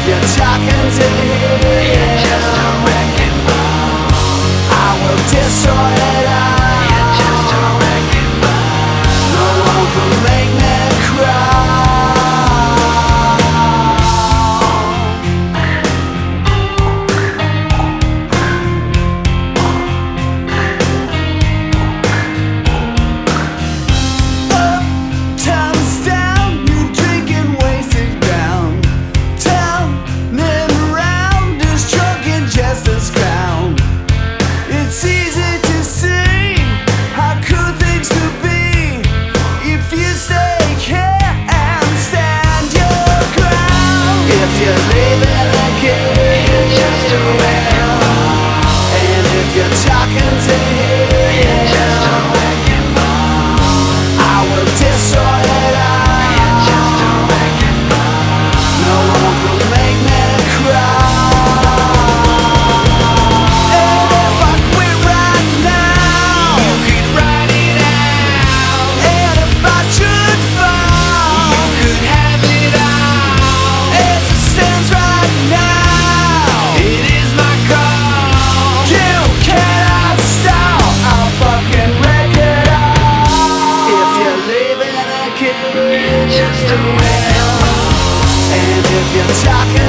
you're talking to him, You're just a wrecking ball. I will destroy it all. You're just a wrecking ball. No one can make me cry. Uptown's down, you drinking wasted ground. Turning around is drunken jester's crown. It's easy to see how cool things could be if you stay here and stand your ground. If you're leaving again, You're just a wrecking ball. and if you're talking to him, You're just a wrecking ball. I will destroy it all. You're just a wrecking ball. No one can make me cry. And if I quit right now, You could ride it out. and if I should fall, You could have it all. as it stands right now, It is my call. you cannot stop. I'll fucking wreck it all. If you're leaving again, You're just a wrecking ball. and if you're talking